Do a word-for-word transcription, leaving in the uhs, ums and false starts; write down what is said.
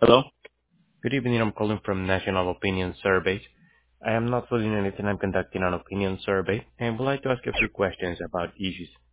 Hello. Good evening. I'm calling from National Opinion Survey. I am not filling anything. I'm conducting an opinion survey and would like to ask a few questions about issues.